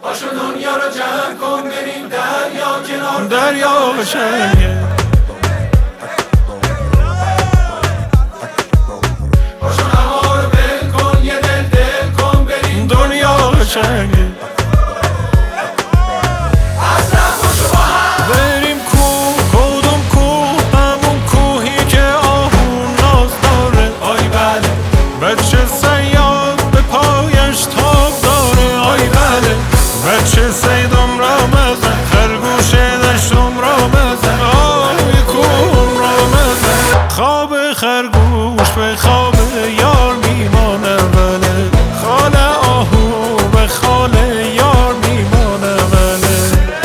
پاشو دنیا رو جمع کن بریم دریا کنار دریا قشنگه. پاشو هوا رو بل کن یه دل کن بریم دنیا قشنگه. اصلا پاشو با هم بریم کوه، کدوم کوه؟ همون کوهی که آهون ناز داره. آی بله بچه صیاد به پایش تاب داره. آی بله بچه صیدم را مزن، خرگوش دشتم را مزن، آی کوم را مزن. خواب خرگوش به خواب یار میمانه، وله خال آهو به خال یار میمانه، وله.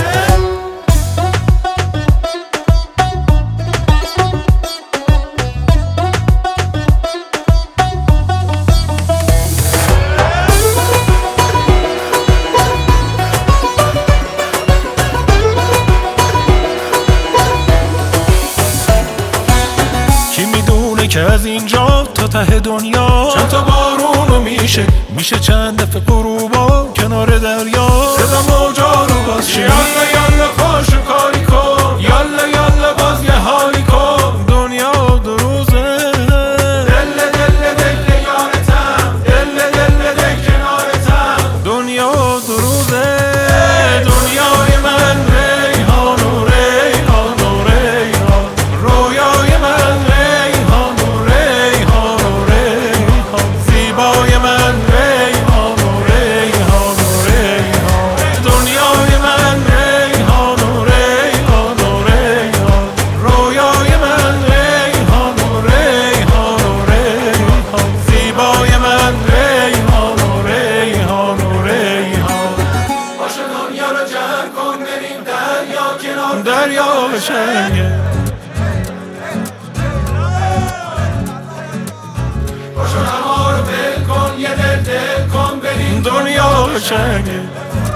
کی میدونه که از اینجا تا ته دنیا چند تا بارونو میشه چند دفعه غروبا کنار دریا. صدا موجا رو باز شه یالا یالا پاشو کاری کن یالا یالا باز یه حالی کن دنیا دو روزه، دل یارتم دل کنارتم دنیا دو روزه. دنیای من ریحان و ریحان و ریحان رویای من ریحان و ریحان و ریحان زیبای من ریحان و ریحان و ریحان. دنیای من ریحان و ریحان و ریحان رویای من ریحان و ریحان و ریحان زیبای من ریحان و ریحان و ریحان. پاشو دنیا رو جمع کن بریم دریا کنار دریا قشنگه. پاشو هوا رو بل کن یه دل کن بریم دنیا قشنگه.